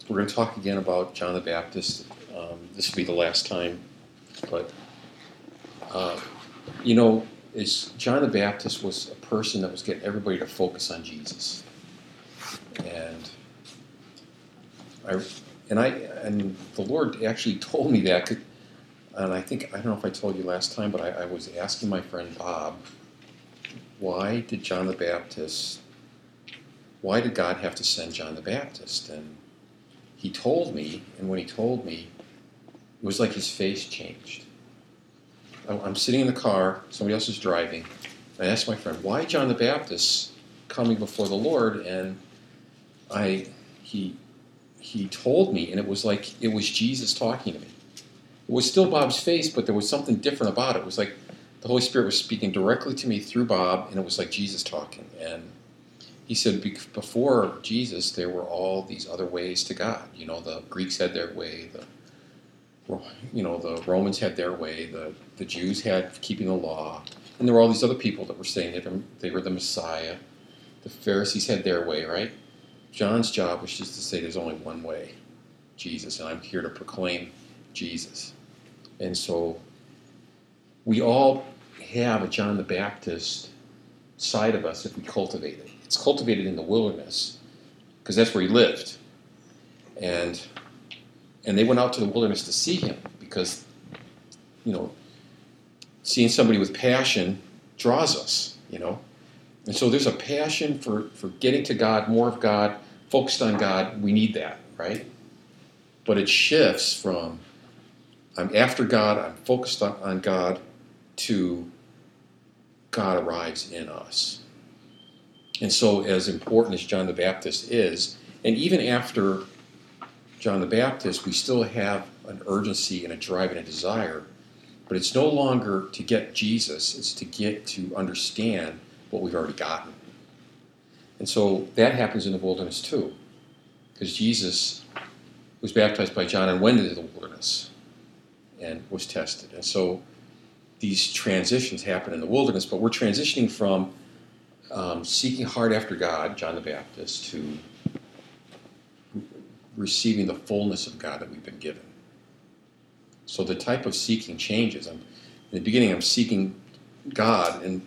we're going to talk again about John the Baptist. This will be the last time, but John the Baptist was a person that was getting everybody to focus on Jesus, and the Lord actually told me that, and I don't know if I told you last time, but I was asking my friend Bob, why did God have to send John the Baptist? And he told me, and when he told me, it was like his face changed. I'm sitting in the car, somebody else is driving. I asked my friend, why John the Baptist coming before the Lord? And he told me, and it was like it was Jesus talking to me. It was still Bob's face, but there was something different about it. It was like the Holy Spirit was speaking directly to me through Bob, and it was like Jesus talking. And he said, before Jesus, there were all these other ways to God. The Greeks had their way, the Romans had their way, the Jews had keeping the law, and there were all these other people that were saying they were the Messiah. The Pharisees had their way, right? John's job was just to say there's only one way, Jesus, and I'm here to proclaim Jesus. And so we all have a John the Baptist side of us if we cultivate it. It's cultivated in the wilderness because that's where he lived. And they went out to the wilderness to see him because, seeing somebody with passion draws us, And so there's a passion for getting to God, more of God, focused on God. We need that, right? But it shifts from I'm after God, I'm focused on God, to God arrives in us. And so as important as John the Baptist is, and even after John the Baptist, we still have an urgency and a drive and a desire, but it's no longer to get Jesus, it's to get to understand what we've already gotten. And so that happens in the wilderness too, because Jesus was baptized by John and went into the wilderness and was tested. And so these transitions happen in the wilderness, but we're transitioning from seeking hard after God, John the Baptist, to receiving the fullness of God that we've been given. So the type of seeking changes. In the beginning, I'm seeking God and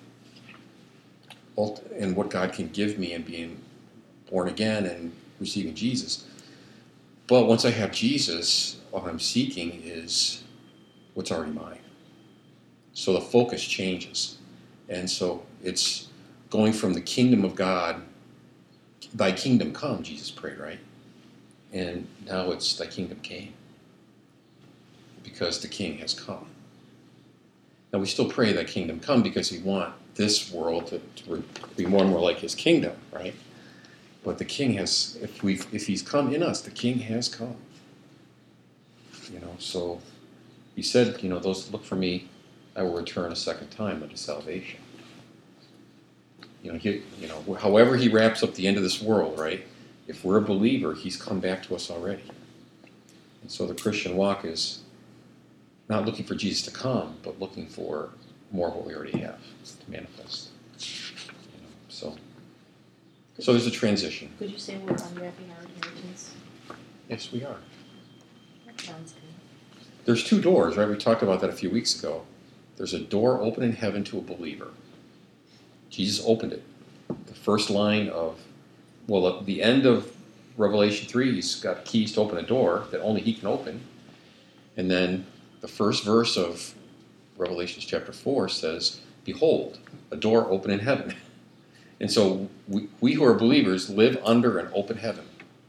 what God can give me and being born again and receiving Jesus. But once I have Jesus, all I'm seeking is what's already mine. So the focus changes. And so it's going from the kingdom of God, thy kingdom come, Jesus prayed, right? And now it's thy kingdom came because the king has come. Now we still pray thy kingdom come because we want this world to be more and more like his kingdom, right? But the king has, if he's come in us, the king has come. So he said, those that look for me, I will return a second time unto salvation. However he wraps up the end of this world, right? If we're a believer, he's come back to us already. And so the Christian walk is not looking for Jesus to come, but looking for more of what we already have to manifest. So there's a transition. Could you say we're unwrapping our inheritance? Yes, we are. That sounds good. There's two doors, right? We talked about that a few weeks ago. There's a door open in heaven to a believer. Jesus opened it. The first line at the end of Revelation 3, he's got keys to open a door that only he can open. And then the first verse of Revelation chapter 4 says, behold, a door open in heaven. And so we who are believers live under an open heaven.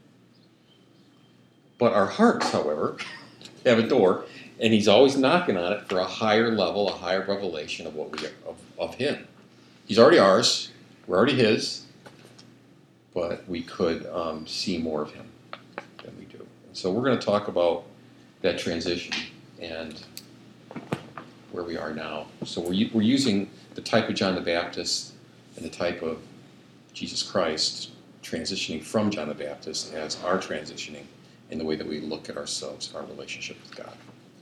But our hearts, however, have a door, and he's always knocking on it for a higher level, a higher revelation of what we get of him. He's already ours. We're already his. But we could see more of him than we do. And so we're going to talk about that transition and where we are now. So we're using the type of John the Baptist and the type of Jesus Christ transitioning from John the Baptist as our transitioning in the way that we look at ourselves and our relationship with God.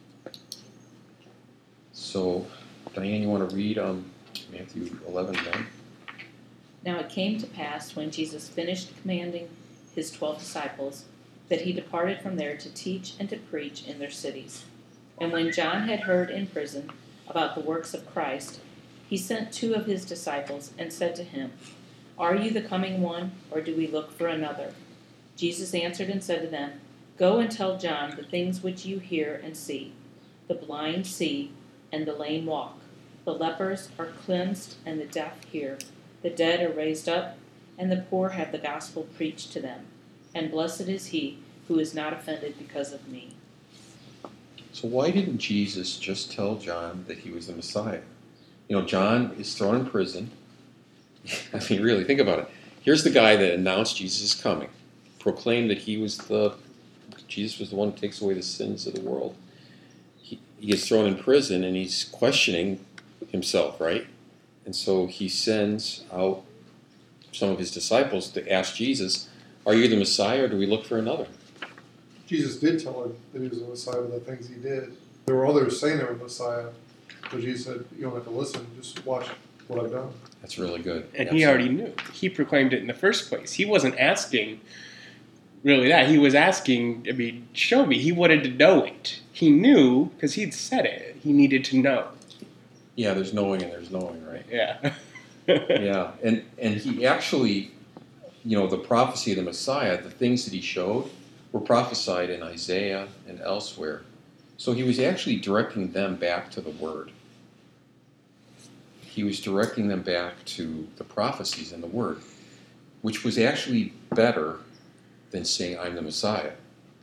So, Diane, you want to read Matthew 11:1? Now it came to pass when Jesus finished commanding his 12 disciples that he departed from there to teach and to preach in their cities. And when John had heard in prison about the works of Christ, he sent 2 of his disciples and said to him, "Are you the coming one, or do we look for another?" Jesus answered and said to them, "Go and tell John the things which you hear and see. The blind see, and the lame walk. The lepers are cleansed, and the deaf hear. The dead are raised up, and the poor have the gospel preached to them. And blessed is he who is not offended because of me." So why didn't Jesus just tell John that he was the Messiah? You know, John is thrown in prison. I mean, really, think about it. Here's the guy that announced Jesus is coming, proclaimed that Jesus was the one who takes away the sins of the world. He gets thrown in prison, and he's questioning himself, right? And so he sends out some of his disciples to ask Jesus, "Are you the Messiah, or do we look for another?" Jesus did tell him that he was the Messiah by the things he did. There were others saying they were Messiah, but Jesus said, "You don't have to listen, just watch what I've done." That's really good. And he already knew. He proclaimed it in the first place. He wasn't asking really that. He was asking, show me. He wanted to know it. He knew, because he'd said it. He needed to know. Yeah, there's knowing and there's knowing, right? Yeah. Yeah, and he actually, the prophecy of the Messiah, the things that he showed, were prophesied in Isaiah and elsewhere. So he was actually directing them back to the Word. He was directing them back to the prophecies in the Word, which was actually better than saying, "I'm the Messiah."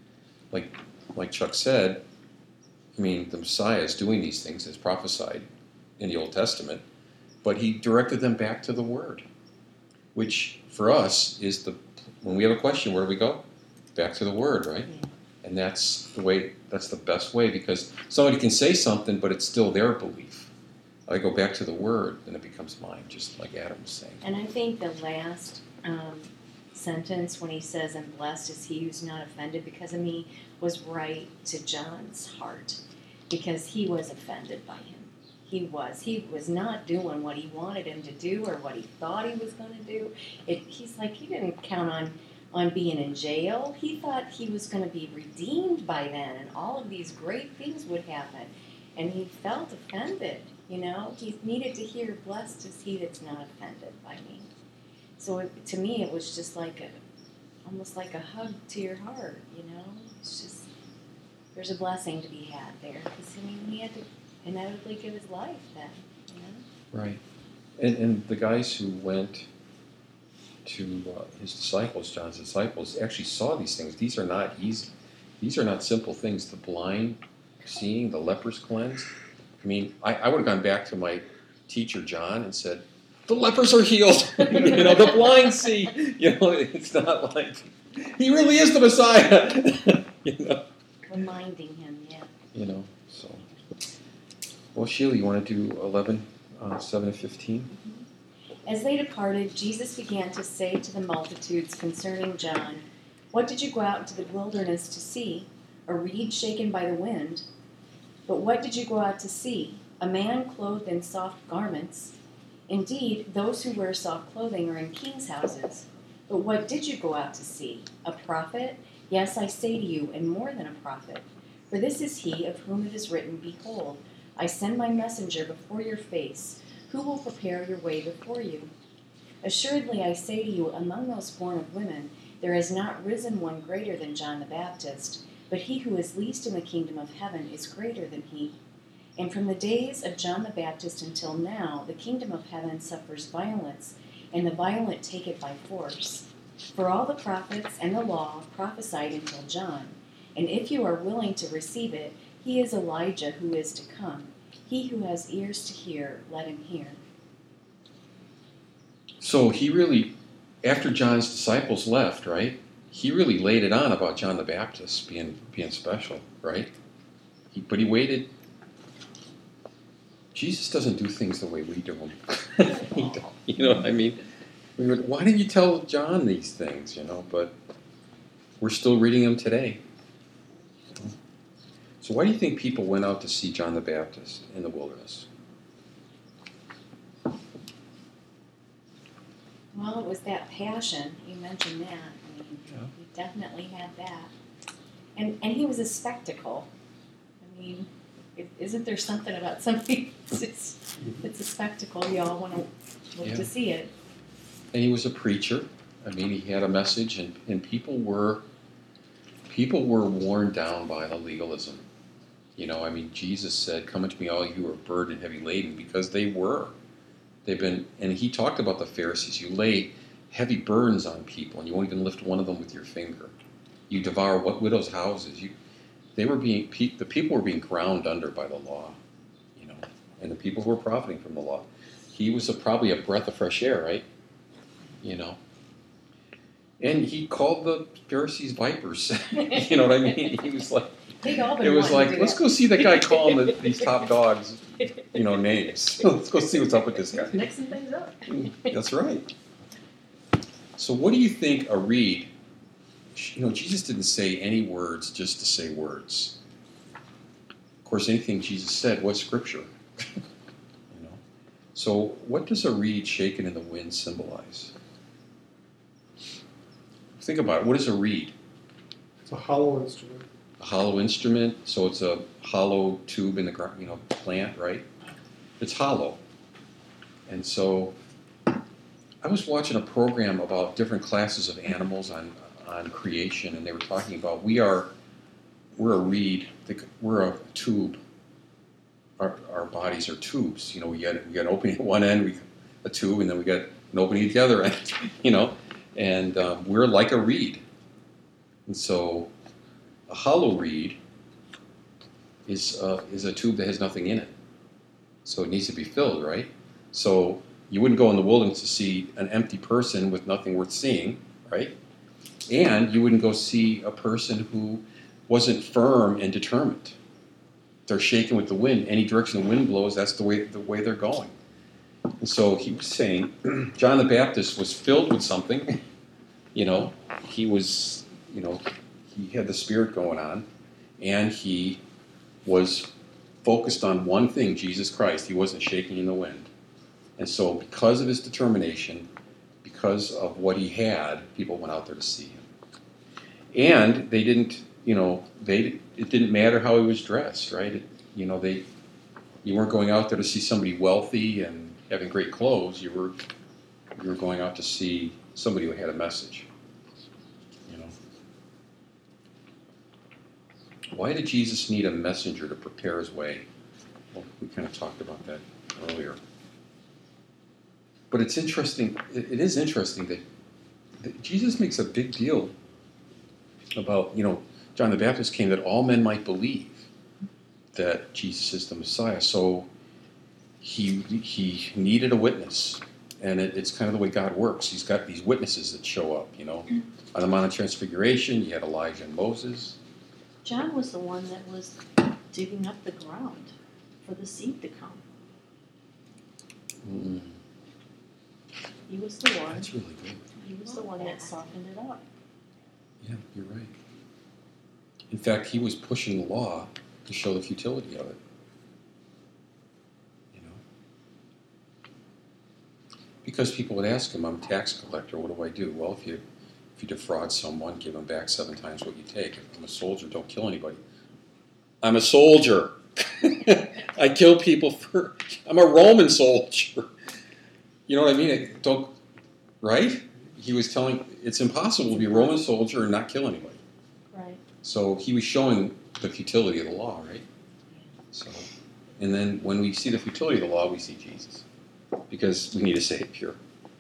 Like Chuck said, the Messiah is doing these things as prophesied in the Old Testament, but he directed them back to the Word, which for us is when we have a question, where do we go? Back to the Word, right? Yeah. And that's the best way, because somebody can say something, but it's still their belief. I go back to the Word, and it becomes mine, just like Adam was saying. And I think the last sentence when he says, "And blessed is he who's not offended because of me," was right to John's heart, because he was offended by him. He was not doing what he wanted him to do or what he thought he was going to do. He's like, he didn't count on being in jail. He thought he was going to be redeemed by then, and all of these great things would happen. And he felt offended, He needed to hear, "Blessed is he that's not offended by me." So to me, it was just almost like a hug to your heart, It's just, there's a blessing to be had there. Because, he had to inevitably give his life then, Right. And the guys who went to his disciples, John's disciples, actually saw these things. These are not easy. These are not simple things. The blind seeing, the lepers cleansed. I would have gone back to my teacher, John, and said, "The lepers are healed." The blind see. It's not like he really is the Messiah. Reminding him, yeah. So. Well, Sheila, you want to do 11, 7 to 15? As they departed, Jesus began to say to the multitudes concerning John, "What did you go out into the wilderness to see? A reed shaken by the wind? But what did you go out to see? A man clothed in soft garments? Indeed, those who wear soft clothing are in kings' houses. But what did you go out to see? A prophet? Yes, I say to you, and more than a prophet. For this is he of whom it is written, 'Behold, I send my messenger before your face, who will prepare your way before you.' Assuredly, I say to you, among those born of women, there has not risen one greater than John the Baptist, but he who is least in the kingdom of heaven is greater than he. And from the days of John the Baptist until now, the kingdom of heaven suffers violence, and the violent take it by force. For all the prophets and the law prophesied until John. And if you are willing to receive it, he is Elijah who is to come. He who has ears to hear, let him hear." So he really, after John's disciples left, right, he really laid it on about John the Baptist being special, right? But he waited. Jesus doesn't do things the way we do them. You know what I mean? Why didn't you tell John these things, But we're still reading them today. So why do you think people went out to see John the Baptist in the wilderness? Well, it was that passion. You mentioned that. Yeah. He definitely had that. And he was a spectacle. I mean, isn't there something about something it's a spectacle? You all want to look to see it. And he was a preacher. I mean, he had a message, and people were worn down by the legalism. You know, I mean, Jesus said, "Come unto me, all you who are burdened and heavy laden," because they were. And he talked about the Pharisees. You lay heavy burdens on people, and you won't even lift one of them with your finger. You devour what widows' houses. The people were being ground under by the law, you know, and the people who were profiting from the law. He was probably a breath of fresh air, right? You know. And he called the Pharisees vipers. You know what I mean? He was like, it was like, let's go see the guy calling these top dogs, you know, names. Let's go see what's up with this guy. Mixing things up. That's right. So what do you think a reed? You know, Jesus didn't say any words just to say words. Of course, anything Jesus said was scripture. You know. So what does a reed shaken in the wind symbolize? Think about it. What is a reed? It's a hollow instrument. A hollow instrument. So it's a hollow tube in the ground, you know, plant, right? It's hollow. And so I was watching a program about different classes of animals on creation, and they were talking about we're a reed, we're a tube. Our bodies are tubes. You know, we got an opening at one end, a tube, and then we got an opening at the other end. You know, and we're like a reed. And so a hollow reed is a tube that has nothing in it. So it needs to be filled, right? So you wouldn't go in the wilderness to see an empty person with nothing worth seeing, right? And you wouldn't go see a person who wasn't firm and determined. They're shaken with the wind. Any direction the wind blows, that's the way they're going. And so he was saying, John the Baptist was filled with something. You know, he was, you know, he had the Spirit going on, and he was focused on one thing, Jesus Christ. He wasn't shaking in the wind. And so because of his determination, because of what he had, people went out there to see him. And they didn't, you know, it didn't matter how he was dressed, right? You weren't going out there to see somebody wealthy and having great clothes. You were going out to see somebody who had a message. You know. Why did Jesus need a messenger to prepare his way? Well, we kind of talked about that earlier. But it's interesting. It is interesting that Jesus makes a big deal about, you know, John the Baptist came that all men might believe that Jesus is the Messiah. So he needed a witness, and it's kind of the way God works. He's got these witnesses that show up. You know, on the Mount of Transfiguration, you had Elijah and Moses. John was the one that was digging up the ground for the seed to come. Mm. He was the one. That's really good. He was the one that softened it up. Yeah, you're right. In fact, he was pushing the law to show the futility of it. You know, because people would ask him, "I'm a tax collector. What do I do?" Well, if you defraud someone, give them back 7 times what you take. If I'm a soldier, don't kill anybody. I'm a soldier. I kill people I'm a Roman soldier. You know what I mean? Right? He was telling, it's impossible to be a Roman soldier and not kill anybody. Right. So he was showing the futility of the law, right? So, and then when we see the futility of the law, we see Jesus, because we need a Savior.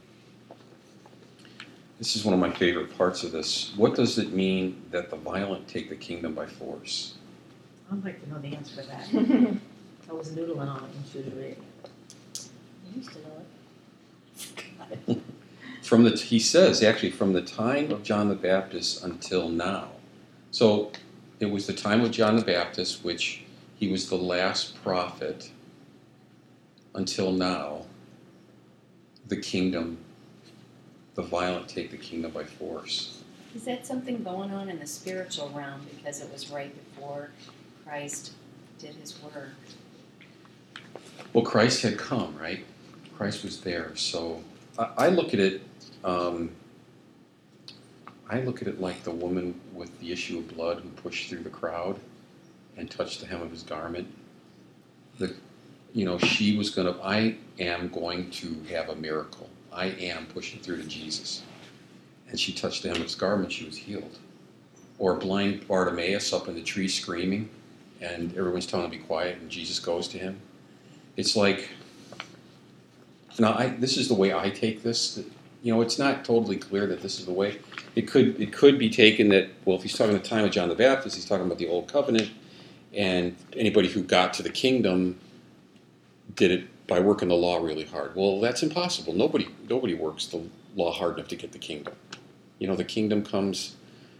This is one of my favorite parts of this. What does it mean that the violent take the kingdom by force? I'd like to know the answer to that. I was noodling on it when she was reading. I used to know it. He says, actually, from the time of John the Baptist until now. So it was the time of John the Baptist, which he was the last prophet, until now. The kingdom, the violent take the kingdom by force. Is that something going on in the spiritual realm because it was right before Christ did his work? Well, Christ had come, right? Christ was there. So I look at it, I I look at it like the woman with the issue of blood who pushed through the crowd and touched the hem of his garment. She was I am going to have a miracle. I am pushing through to Jesus. And she touched the hem of his garment, she was healed. Or blind Bartimaeus up in the tree screaming, and everyone's telling him to be quiet, and Jesus goes to him. It's like, this is the way I take this. It's not totally clear that this is the way. It could be taken that, well, if he's talking the time of John the Baptist, he's talking about the Old Covenant, and anybody who got to the kingdom did it by working the law really hard. Well, that's impossible. Nobody works the law hard enough to get the kingdom. The kingdom comes,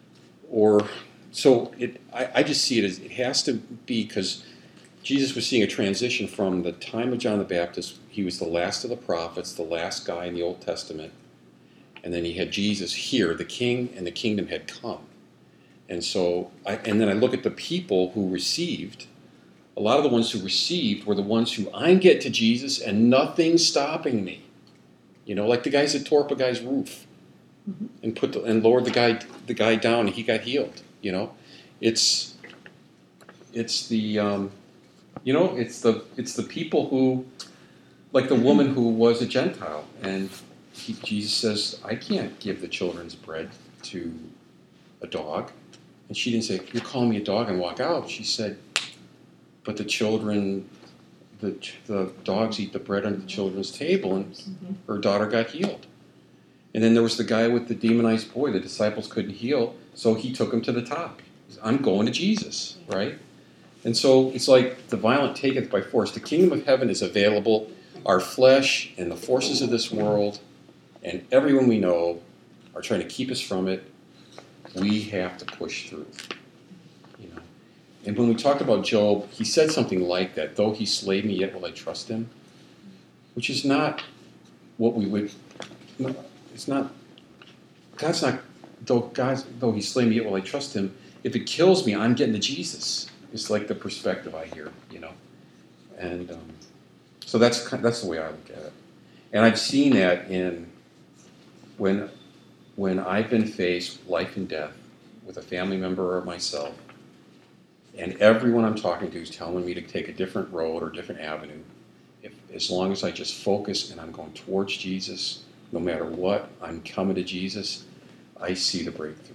I just see it as it has to be, because Jesus was seeing a transition from the time of John the Baptist. He was the last of the prophets, the last guy in the Old Testament. And then he had Jesus here, the king, and the kingdom had come. And then I look at the people who received. A lot of the ones who received were the ones who, I get to Jesus and nothing's stopping me. Like the guys that tore up a guy's roof and lowered the guy down, and he got healed. It's the people who, like the woman who was a Gentile, and Jesus says, I can't give the children's bread to a dog. And she didn't say, you're calling me a dog, and walk out. She said, but the children, the dogs eat the bread under the children's table, and her daughter got healed. And then there was the guy with the demonized boy. The disciples couldn't heal, so he took him to the top. I'm going to Jesus, right? And so it's like the violent taketh by force. The kingdom of heaven is available. Our flesh and the forces of this world and everyone we know are trying to keep us from it. We have to push through. And when we talked about Job, he said something like that, though he slay me, yet will I trust him, which is not what we would, it's not, God's not, though he slay me, yet will I trust him. If it kills me, I'm getting to Jesus. It's like the perspective I hear, And so that's the way I look at it. And I've seen that when I've been faced with life and death with a family member or myself, and everyone I'm talking to is telling me to take a different road or different avenue, as long as I just focus and I'm going towards Jesus, no matter what, I'm coming to Jesus, I see the breakthrough.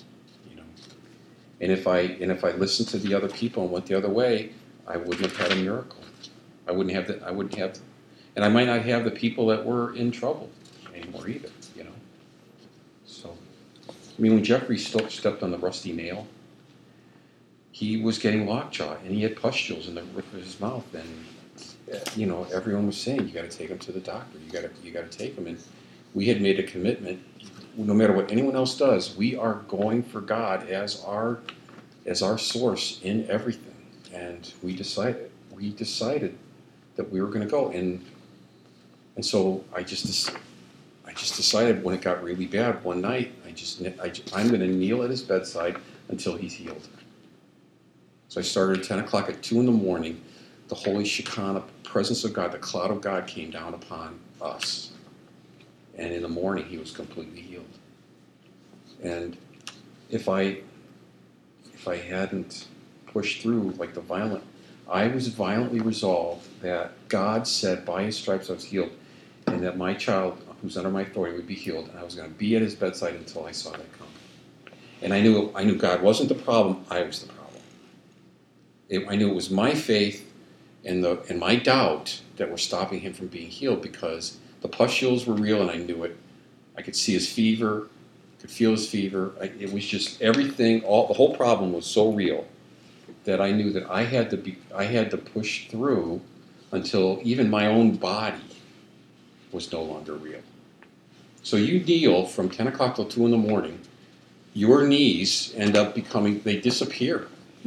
And if I listened to the other people and went the other way, I wouldn't have had a miracle. I wouldn't have, and I might not have the people that were in trouble anymore either. So, when Jeffrey stepped on the rusty nail, he was getting lockjaw, and he had pustules in the roof of his mouth, and everyone was saying, you got to take him to the doctor. You got to take him. And we had made a commitment. No matter what anyone else does, we are going for God as our source in everything. And we decided that we were going to go. And so I just decided when it got really bad one night, I'm going to kneel at his bedside until he's healed. So I started at 10 o'clock. At 2 in the morning, the Holy Shekinah presence of God, the cloud of God, came down upon us. And in the morning, he was completely healed. And if I hadn't pushed through like I was violently resolved that God said by his stripes I was healed, and that my child who's under my authority would be healed, and I was going to be at his bedside until I saw that come. And I knew God wasn't the problem, I was the problem. I knew it was my faith and my doubt that were stopping him from being healed, because the pustules were real and I knew it. I could see his fever, could feel his fever. It was just everything. The whole problem was so real that I knew that I had to push through until even my own body was no longer real. So you kneel from 10 o'clock till 2 in the morning. Your knees end up they disappear.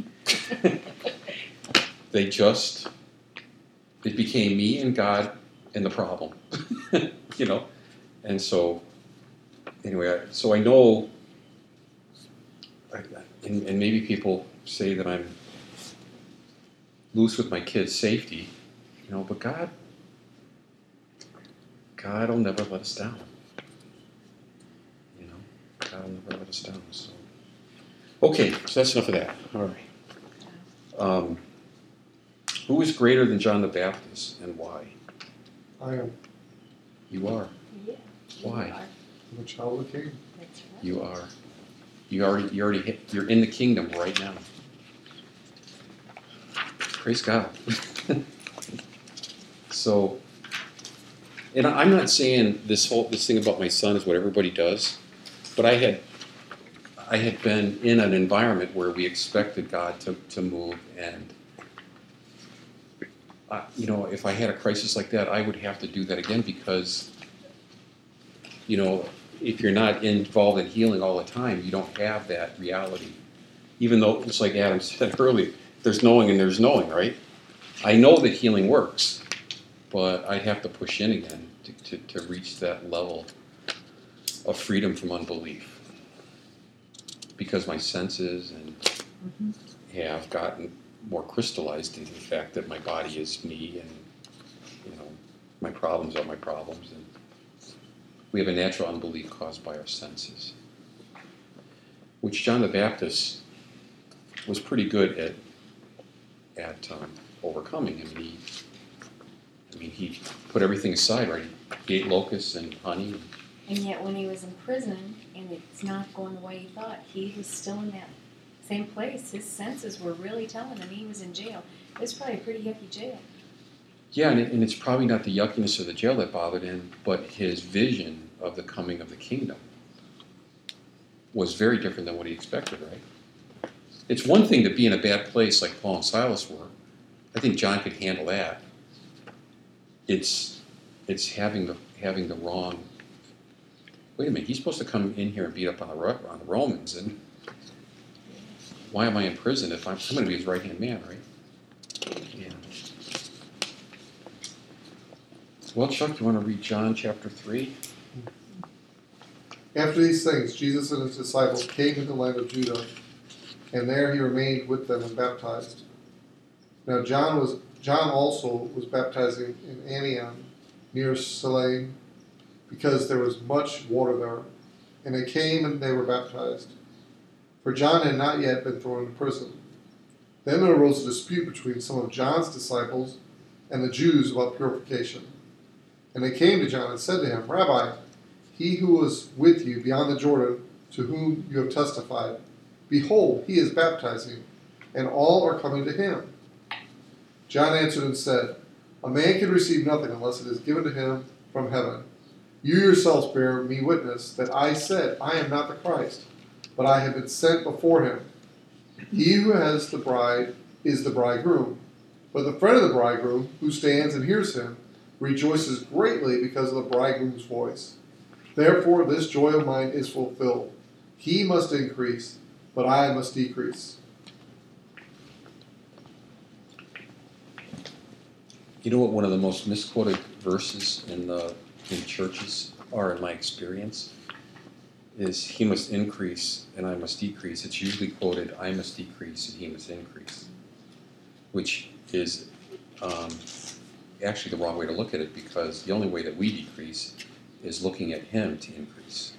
It became me and God and the problem, And so, anyway, I know, and maybe people say that I'm loose with my kids' safety, but God will never let us down. God will never let us down. So. Okay, so that's enough of that. All right. Who is greater than John the Baptist and why? I am You are. Yeah. Why? the child of the king. That's right. You are. You're in the kingdom right now. Praise God. So, and I'm not saying this thing about my son is what everybody does, but I had been in an environment where we expected God to move, and if I had a crisis like that, I would have to do that again because, if you're not involved in healing all the time, you don't have that reality. Even though it's like Adam said earlier, there's knowing and there's knowing, right? I know that healing works, but I'd have to push in again to reach that level of freedom from unbelief. Because my senses have gotten more crystallized in the fact that my body is me and, my problems are my problems. And we have a natural unbelief caused by our senses, which John the Baptist was pretty good at overcoming. He put everything aside, right? He ate locusts and honey. And yet when he was in prison and it's not going the way he thought, he was still in that same place. His senses were really telling him he was in jail. It was probably a pretty yucky jail. Yeah, and it's probably not the yuckiness of the jail that bothered him, but his vision of the coming of the kingdom was very different than what he expected, right? It's one thing to be in a bad place like Paul and Silas were. I think John could handle that. It's having the wrong. Wait a minute, he's supposed to come in here and beat up on the Romans, and why am I in prison if I'm going to be his right-hand man, right? Yeah. Well, Chuck, you want to read John chapter 3? After these things, Jesus and his disciples came into the land of Judah, and there he remained with them and baptized. Now John also was baptizing in Aenon, near Salim, because there was much water there. And they came and they were baptized. For John had not yet been thrown into prison. Then there arose a dispute between some of John's disciples and the Jews about purification. And they came to John and said to him, Rabbi, he who was with you beyond the Jordan, to whom you have testified, behold, he is baptizing, and all are coming to him. John answered and said, a man can receive nothing unless it is given to him from heaven. You yourselves bear me witness that I said, I am not the Christ, but I have been sent before him. He who has the bride is the bridegroom. But the friend of the bridegroom, who stands and hears him, rejoices greatly because of the bridegroom's voice. Therefore this joy of mine is fulfilled. He must increase, but I must decrease. You know what one of the most misquoted verses in churches are, in my experience, is he must increase and I must decrease. It's usually quoted, I must decrease and he must increase, which is actually the wrong way to look at it, because the only way that we decrease is looking at him to increase.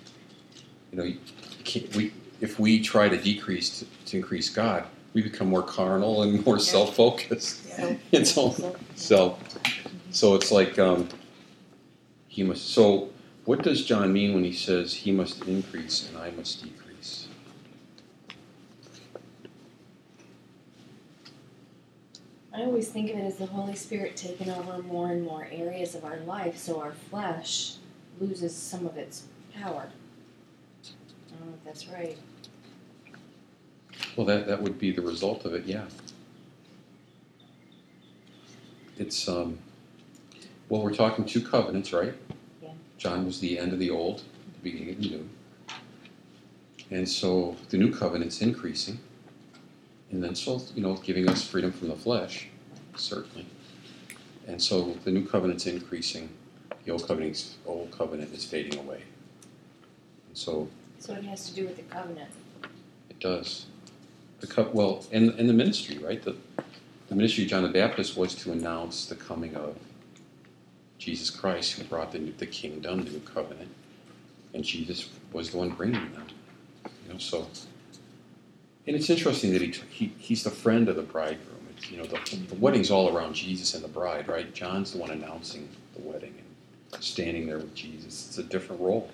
If we try to decrease to increase God, we become more carnal and more self-focused. Yeah. So it's like he must. So what does John mean when he says he must increase and I must decrease? I always think of it as the Holy Spirit taking over more and more areas of our life, so our flesh loses some of its power. I don't know if that's right. Well, that would be the result of it, yeah. It's, we're talking two covenants, right? Yeah. John was the end of the old, the beginning of the new. And so the new covenant's increasing. And then so, giving us freedom from the flesh, certainly. And so the new covenant's increasing, the old covenant is fading away. And so it has to do with the covenant. it does. And the ministry, right? The ministry of John the Baptist was to announce the coming of Jesus Christ, who brought the kingdom, the new covenant. And Jesus was the one bringing them. So, and it's interesting that he's the friend of the bridegroom. It's, the wedding's all around Jesus and the bride, right? John's the one announcing the wedding and standing there with Jesus. It's a different role.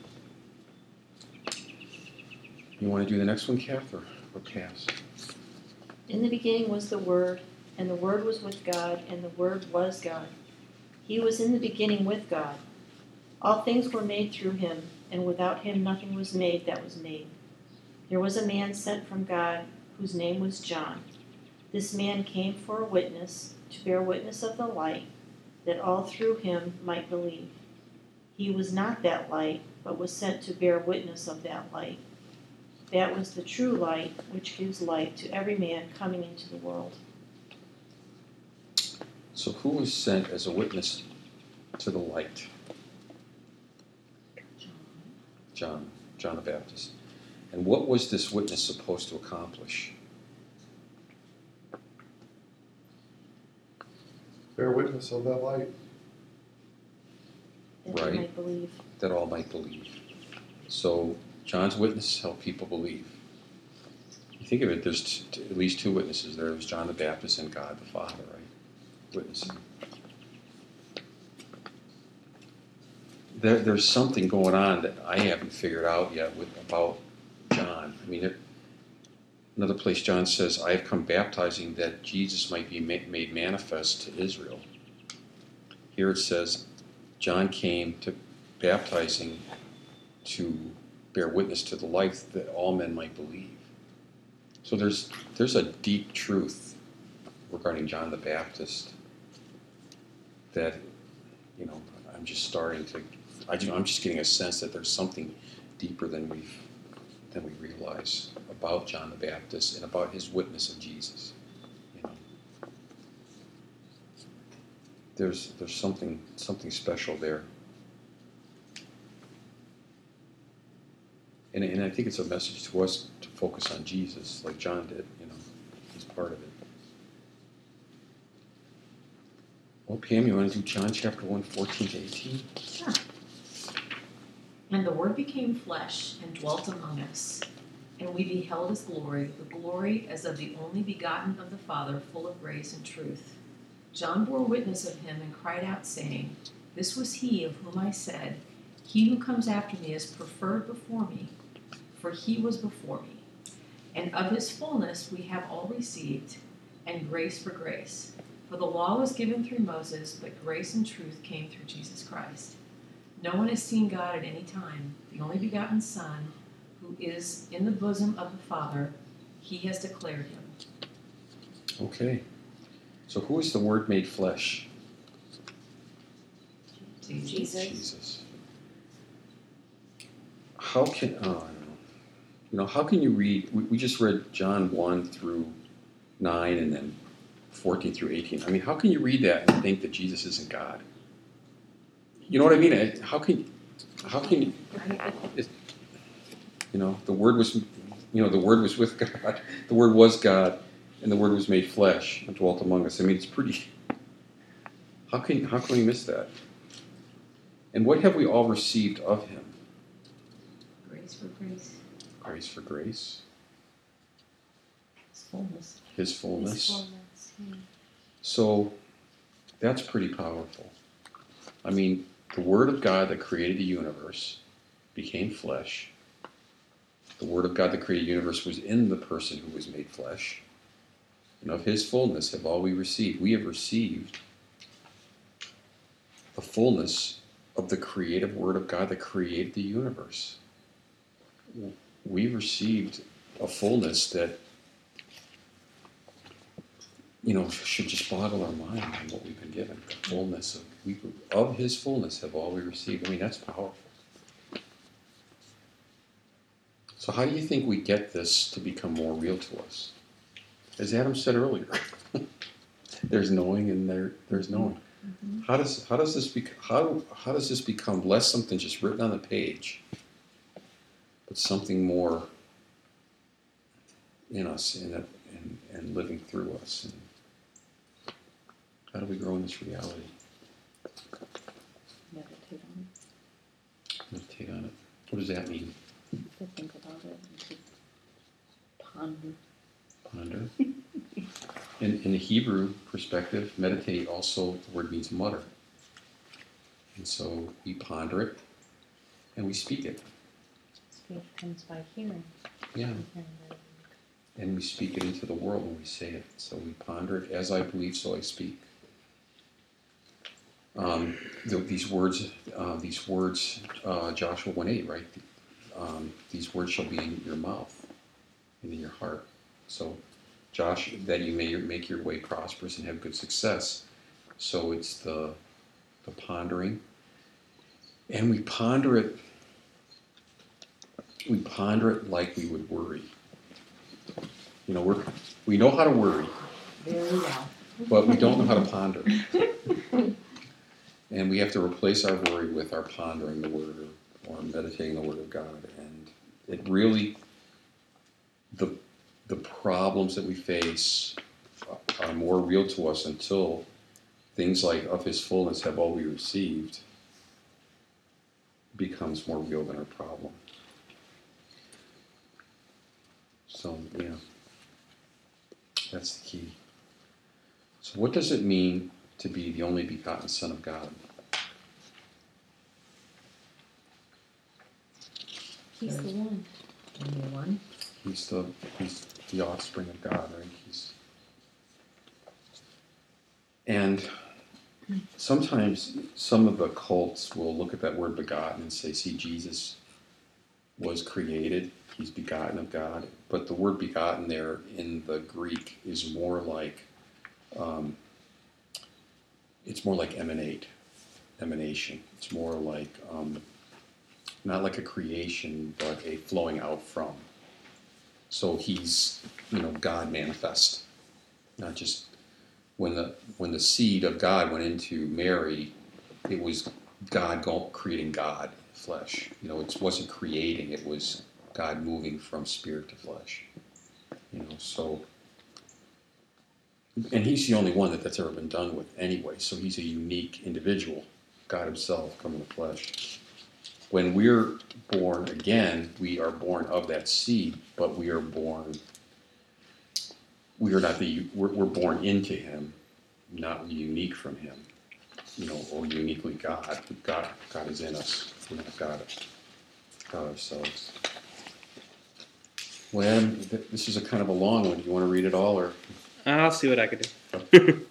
You want to do the next one, Kath, or pass? In the beginning was the Word, and the Word was with God, and the Word was God. He was in the beginning with God. All things were made through him, and without him nothing was made that was made. There was a man sent from God, whose name was John. This man came for a witness, to bear witness of the light, that all through him might believe. He was not that light, but was sent to bear witness of that light. That was the true light, which gives light to every man coming into the world. So who was sent as a witness to the light? John the Baptist. And what was this witness supposed to accomplish? Bear witness of that light. That they Right. might believe. That all might believe. So John's witness helped people believe. You think of it, there's at least two witnesses there. There's John the Baptist and God the Father, right? Witnessing. There's something going on that I haven't figured out yet about John. I mean, another place John says, I have come baptizing that Jesus might be made manifest to Israel. Here it says, John came to baptizing to bear witness to the light that all men might believe. So there's a deep truth regarding John the Baptist that, I'm just starting to, I'm just getting a sense that there's something deeper than we realize about John the Baptist and about his witness of Jesus. There's something special there. And I think it's a message to us to focus on Jesus, like John did. He's part of it. Well, Pam, you want to do John chapter 1, 14 to 18? Sure. And the Word became flesh and dwelt among us, and we beheld his glory, the glory as of the only begotten of the Father, full of grace and truth. John bore witness of him and cried out, saying, This was he of whom I said, He who comes after me is preferred before me, for he was before me. And of his fullness we have all received, and grace for grace. For the law was given through Moses, but grace and truth came through Jesus Christ. No one has seen God at any time. The only begotten Son, who is in the bosom of the Father, he has declared him. Okay. So who is the Word made flesh? Jesus. Jesus. How can, I don't know. How can you read, we just read John 1 through 9 and then 14 through 18. I mean, how can you read that and think that Jesus isn't God? You know what I mean? How can you, the Word was, the Word was with God, the Word was God, and the Word was made flesh and dwelt among us. I mean, it's pretty, how can we miss that? And what have we all received of Him? Grace for grace. Grace for grace. His fullness. His fullness. His fullness, yeah. So that's pretty powerful. I mean, the Word of God that created the universe became flesh. The Word of God that created the universe was in the person who was made flesh. And of His fullness have all we received. We have received the fullness of the creative Word of God that created the universe. We've received a fullness that, should just boggle our mind on what we've been given. The fullness of His fullness have all we received. I mean, that's powerful. So how do you think we get this to become more real to us? As Adam said earlier, there's knowing and there's knowing. Mm-hmm. How does this become less something just written on the page, but something more in us and living through us? And how do we grow in this reality? Meditate on Meditate on it. What does that mean? it, to think about it, and to Ponder. In the Hebrew perspective, meditate also, the word means mutter. And so we ponder it and we speak it. Speak comes by hearing. Yeah. And we speak it into the world when we say it. So we ponder it, as I believe, so I speak. These words, Joshua 1:8, right? These words shall be in your mouth and in your heart. So, Josh, that you may make your way prosperous and have good success. So it's the pondering, and we ponder it. We ponder it like we would worry. You know, we know how to worry, Very well. but we don't know how to ponder. And we have to replace our worry with our pondering the Word or meditating the Word of God. And it really, the problems that we face are more real to us until things like of His fullness have all we received becomes more real than our problem. So, yeah, that's the key. So what does it mean to be the only begotten Son of God? He's the one. Only one. He's the offspring of God, right? And sometimes some of the cults will look at that word begotten and say, see, Jesus was created, he's begotten of God. But the word begotten there in the Greek is more like, it's more like emanation. It's more like, not like a creation, but a flowing out from. So he's, God manifest. Not just when the seed of God went into Mary, it was God creating God flesh. It wasn't creating, it was God moving from spirit to flesh. So, and he's the only one that's ever been done with anyway. So he's a unique individual, God himself come in the flesh. When we're born again, we are born of that seed, but we're born born into him, not unique from him, or uniquely God. God is in us. We're not God ourselves. Well, Adam, this is a kind of a long one. Do you want to read it all, or? I'll see what I can do.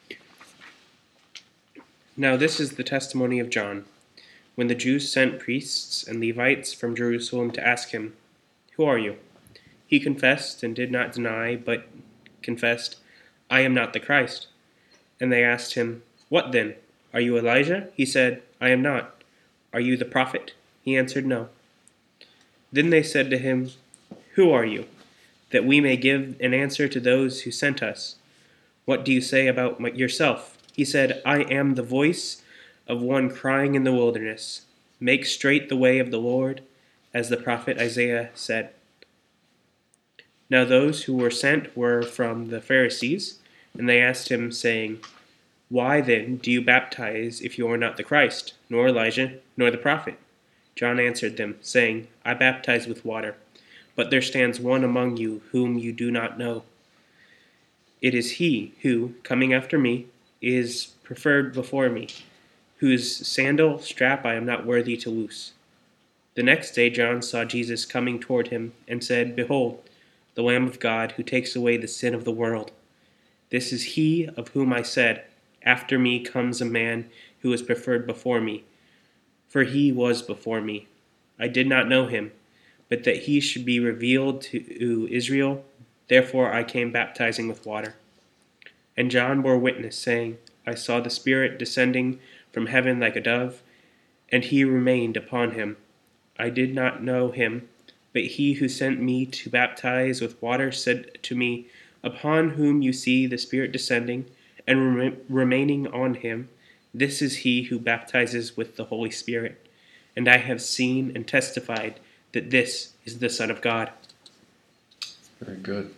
Now this is the testimony of John. When the Jews sent priests and Levites from Jerusalem to ask him, "Who are you?" he confessed and did not deny, but confessed, "I am not the Christ." And they asked him, "What then? Are you Elijah?" He said, "I am not." "Are you the prophet?" He answered, "No." Then they said to him, "Who are you? That we may give an answer to those who sent us. What do you say about yourself?" He said, "I am the voice of one crying in the wilderness, 'Make straight the way of the Lord,' as the prophet Isaiah said." Now those who were sent were from the Pharisees, and they asked him, saying, "Why then do you baptize if you are not the Christ, nor Elijah, nor the prophet?" John answered them, saying, "I baptize with water, but there stands one among you whom you do not know. It is he who, coming after me, is preferred before me, whose sandal strap I am not worthy to loose." The next day John saw Jesus coming toward him, and said, "Behold, the Lamb of God, who takes away the sin of the world. This is he of whom I said, 'After me comes a man who is preferred before me,' for he was before me. I did not know him, but that he should be revealed to Israel. Therefore I came baptizing with water." And John bore witness, saying, "I saw the Spirit descending from heaven like a dove, and he remained upon him. I did not know him, but he who sent me to baptize with water said to me, 'Upon whom you see the Spirit descending and remaining on him, this is he who baptizes with the Holy Spirit. And I have seen and testified that this is the Son of God.'" Very good.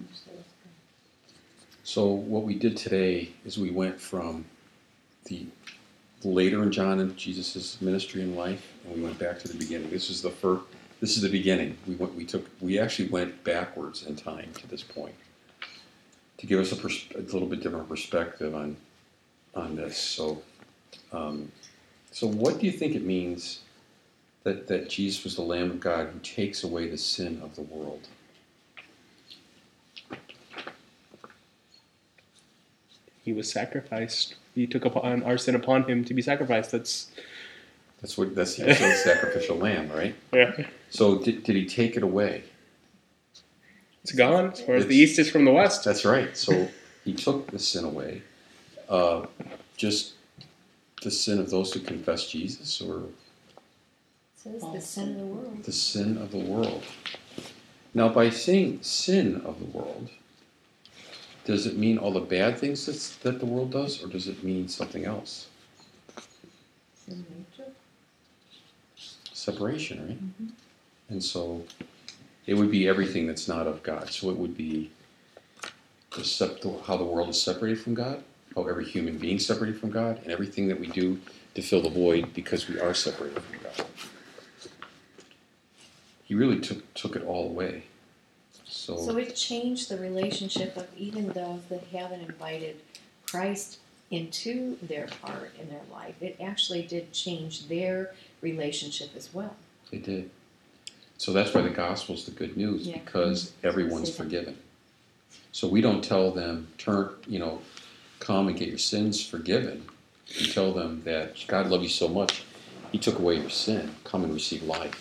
So what we did today is we went from the later in John and Jesus' ministry and life, and we went back to the beginning. This is the this is the beginning. We actually went backwards in time to this point to give us a little bit different perspective on this. So, so what do you think it means that Jesus was the Lamb of God who takes away the sin of the world? He was sacrificed. He took upon our sin upon him to be sacrificed. That's the sacrificial lamb, right? yeah. So did he take it away? It's gone as far as the east is from the west. That's right. So he took the sin away. Just the sin of those who confess Jesus, or So it's the sin of the world. the sin of the world. Now, by saying sin of the world, does it mean all the bad things that the world does, or does it mean something else? Sin nature. Separation, right? Mm-hmm. And so it would be everything that's not of God. So it would be how the world is separated from God, how every human being is separated from God, and everything that we do to fill the void because we are separated from God. He really took it all away. So it changed the relationship of even those that haven't invited Christ into their heart in their life. It actually did change their relationship as well. It did. So that's why the gospel is the good news, Yeah. because everyone's forgiven. So we don't tell them, come and get your sins forgiven. We tell them that God loved you so much, He took away your sin. Come and receive life.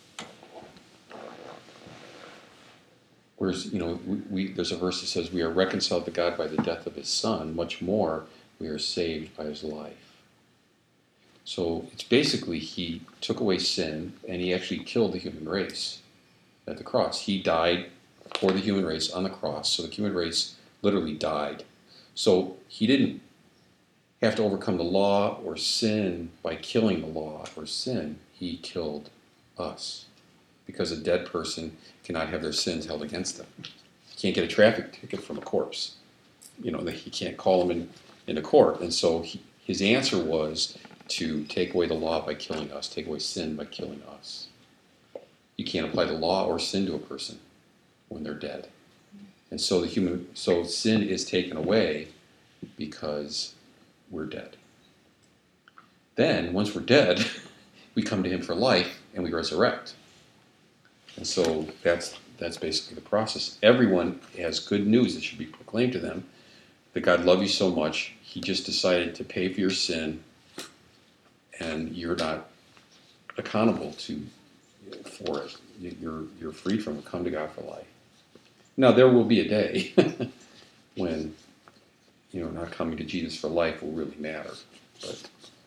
Whereas, there's a verse that says, we are reconciled to God by the death of His Son. Much more, we are saved by His life. So it's basically He took away sin, and He actually killed the human race at the cross. He died for the human race on the cross. So the human race literally died. So He didn't have to overcome the law or sin by killing the law or sin. He killed us. Because a dead person cannot have their sins held against them. You can't get a traffic ticket from a corpse. You can't call them into court. And so his answer was to take away the law by killing us, take away sin by killing us. You can't apply the law or sin to a person when they're dead. And so sin is taken away because we're dead. Then, once we're dead, we come to Him for life and we resurrect. And so that's basically the process. Everyone has good news that should be proclaimed to them, that God loved you so much, He just decided to pay for your sin, and you're not accountable for it. You're freed from it. Come to God for life. Now, there will be a day when not coming to Jesus for life will really matter. But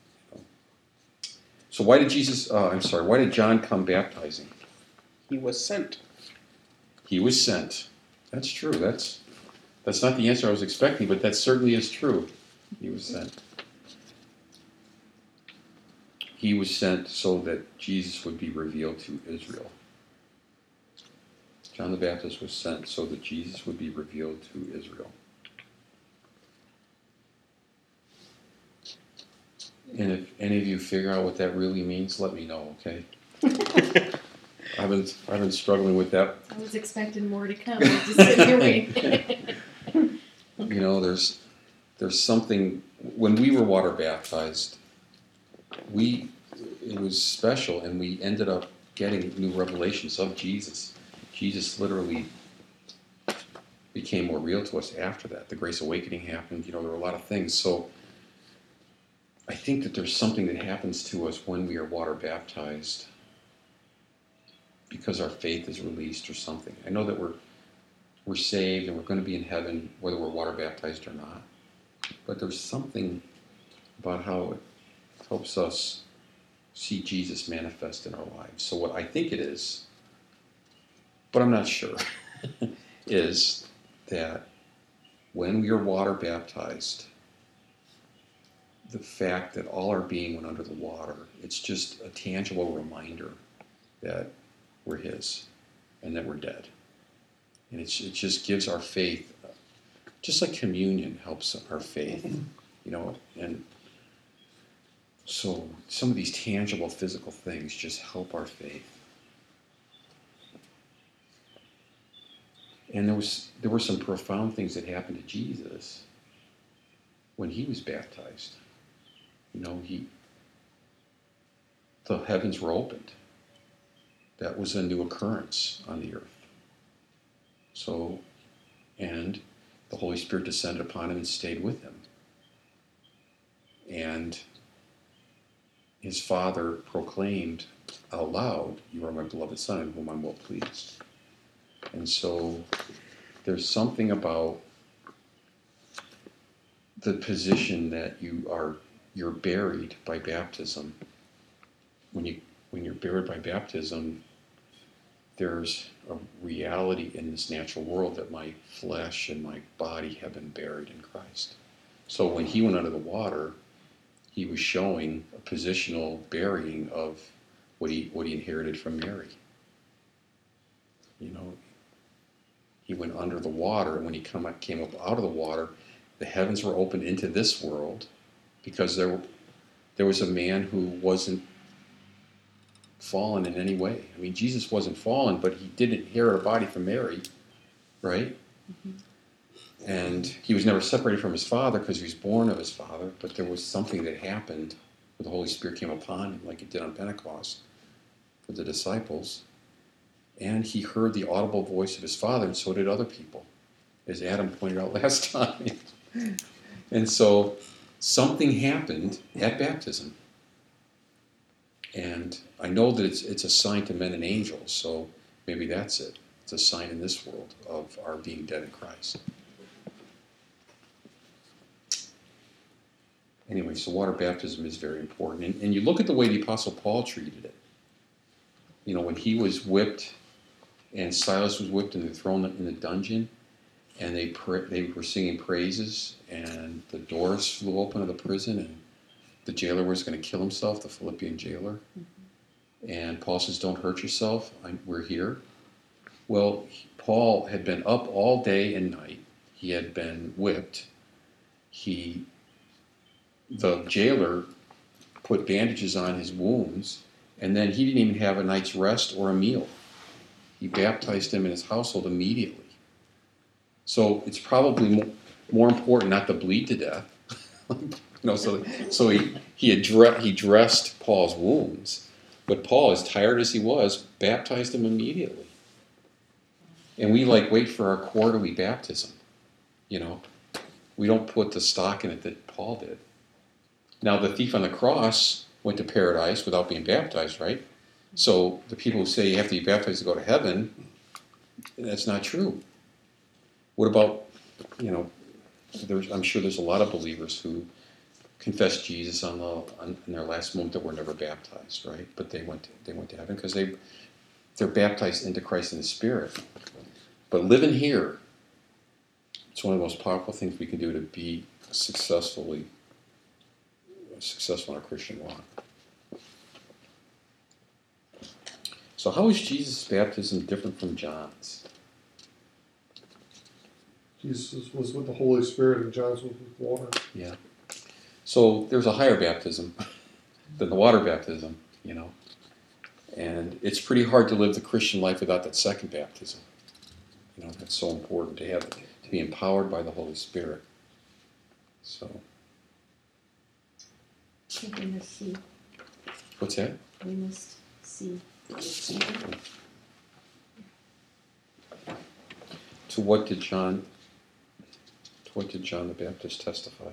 so why did John come baptizing? He was sent. He was sent. That's true. That's not the answer I was expecting, but that certainly is true. He was sent. He was sent so that Jesus would be revealed to Israel. John the Baptist was sent so that Jesus would be revealed to Israel. And if any of you figure out what that really means, let me know, okay? I've been struggling with that. I was expecting more to come. I was just sitting here waiting. There's something. When we were water baptized, it was special, and we ended up getting new revelations of Jesus. Jesus literally became more real to us after that. The Grace Awakening happened. There were a lot of things. So I think that there's something that happens to us when we are water baptized, because our faith is released or something. I know that we're saved and we're going to be in heaven whether we're water baptized or not. But there's something about how it helps us see Jesus manifest in our lives. So what I think it is, but I'm not sure, is that when we are water baptized, the fact that all our being went under the water, it's just a tangible reminder that we're His and that we're dead. And it just gives our faith, just like communion helps our faith, and so some of these tangible physical things just help our faith. And there were some profound things that happened to Jesus when he was baptized. You know, the heavens were opened. That was a new occurrence on the earth. So, and the Holy Spirit descended upon him and stayed with him. And his Father proclaimed out loud, "You are my beloved Son, in whom I'm well pleased." And so there's something about the position that you're buried by baptism. When you're buried by baptism, there's a reality in this natural world that my flesh and my body have been buried in Christ. So when he went under the water, he was showing a positional burying of what he inherited from Mary. You know, he went under the water, and when he came up out of the water, the heavens were opened into this world, because there was a man who wasn't fallen in any way. I mean, Jesus wasn't fallen, but he did inherit a body from Mary, right? Mm-hmm. And he was never separated from his Father because he was born of his Father, but there was something that happened when the Holy Spirit came upon him, like it did on Pentecost for the disciples. And he heard the audible voice of his Father, and so did other people, as Adam pointed out last time. And so something happened at baptism. And I know that it's a sign to men and angels, so maybe that's it. It's a sign in this world of our being dead in Christ. Anyway, so water baptism is very important. And you look at the way the Apostle Paul treated it. You know, when he was whipped and Silas was whipped and they were thrown in the dungeon, and they were singing praises, and the doors flew open of the prison, and the jailer was going to kill himself, the Philippian jailer. Mm-hmm. And Paul says, "Don't hurt yourself. We're here." Well, Paul had been up all day and night. He had been whipped. The jailer put bandages on his wounds, and then he didn't even have a night's rest or a meal. He baptized him in his household immediately. So it's probably more important not to bleed to death. So he dressed Paul's wounds, but Paul, as tired as he was, baptized him immediately. And we wait for our quarterly baptism. You know, we don't put the stock in it that Paul did. Now, the thief on the cross went to paradise without being baptized, right? So the people who say you have to be baptized to go to heaven, that's not true. What about, I'm sure there's a lot of believers who confessed Jesus in their last moment that were never baptized, right? But they went to heaven because they're baptized into Christ in the Spirit. But living here, it's one of the most powerful things we can do to be successful in our Christian walk. So how is Jesus' baptism different from John's? Jesus was with the Holy Spirit and John's was with water. Yeah. So there's a higher baptism than the water baptism, and it's pretty hard to live the Christian life without that second baptism. That's so important to be empowered by the Holy Spirit. So. I think we must see. What's that? We must see. To what did John the Baptist testify?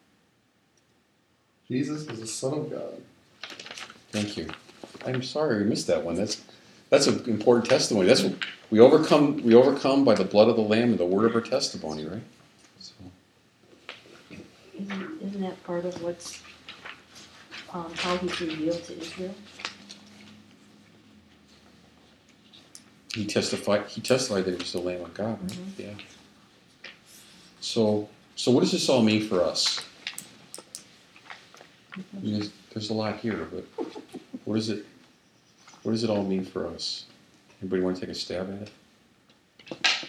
Jesus is the Son of God. Thank you. I'm sorry we missed that one. That's an important testimony. That's what we overcome by the blood of the Lamb and the word of our testimony, right? So. Isn't that part of what's how he's revealed to Israel? He testified that he was the Lamb of God, right? Mm-hmm. Yeah. So what does this all mean for us? I mean, there's a lot here, but what does it all mean for us? Anybody want to take a stab at it?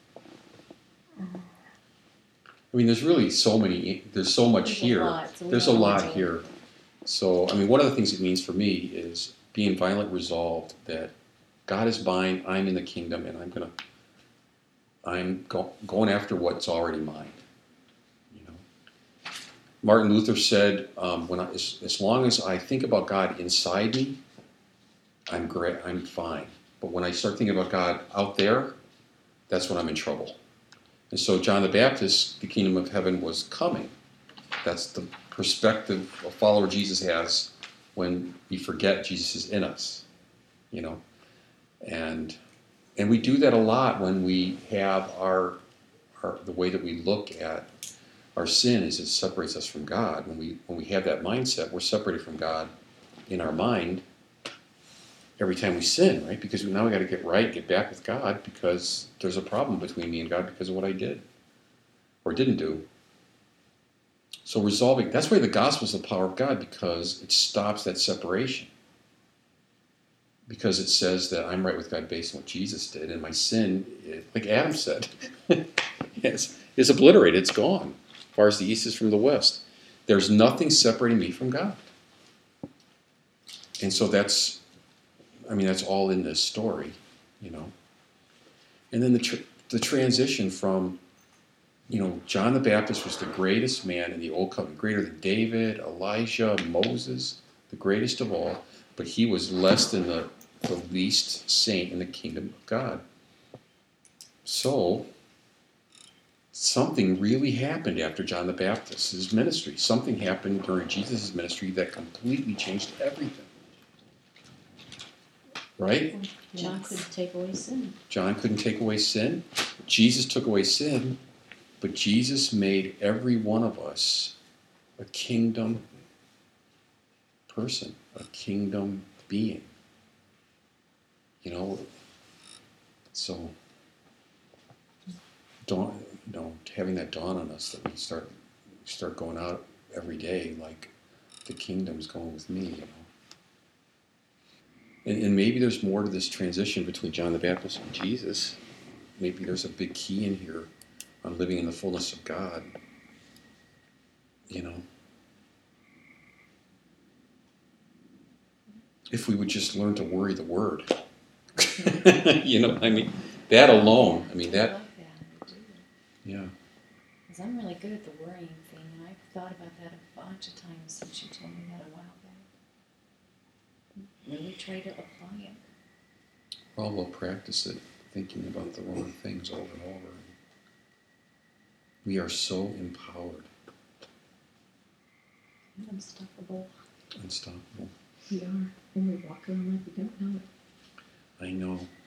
I mean, there's so much here. There's a lot here. So, I mean, one of the things it means for me is being violently resolved that God is mine, I'm in the kingdom, and I'm going after what's already mine. You know, Martin Luther said, as long as I think about God inside me, I'm great. I'm fine. But when I start thinking about God out there, that's when I'm in trouble. And so John the Baptist, the kingdom of heaven was coming. That's the perspective a follower of Jesus has when we forget Jesus is in us, you know. And we do that a lot when we have the way that we look at our sin is it separates us from God. When we have that mindset, we're separated from God in our mind every time we sin, right? Because now we got to get right, get back with God, because there's a problem between me and God because of what I did or didn't do. So resolving, that's why the gospel is the power of God, because it stops that separation. Because it says that I'm right with God based on what Jesus did, and my sin, like Adam said, is obliterated, it's gone, as far as the east is from the west. There's nothing separating me from God. And so that's all in this story, you know. And then the transition from, you know, John the Baptist was the greatest man in the Old Covenant, greater than David, Elijah, Moses, the greatest of all, but he was less than the least saint in the kingdom of God. So, something really happened after John the Baptist's ministry. Something happened during Jesus' ministry that completely changed everything. Right? John couldn't take away sin. John couldn't take away sin. Jesus took away sin, but Jesus made every one of us a kingdom person, a kingdom being. You know, so having that dawn on us that we start going out every day like the kingdom's going with me, you know. And maybe there's more to this transition between John the Baptist and Jesus. Maybe there's a big key in here on living in the fullness of God, you know. If we would just learn to worry the word. You know, I mean, that alone, I mean, I that, love that. I do. yeah. Because I'm really good at the worrying thing, and I've thought about that a bunch of times since you told me that a while back. Really try to apply it. Well, we'll practice it, thinking about the wrong things over and over. We are so empowered, Unstoppable. unstoppable. We are. And we walk around like we don't know it. I know.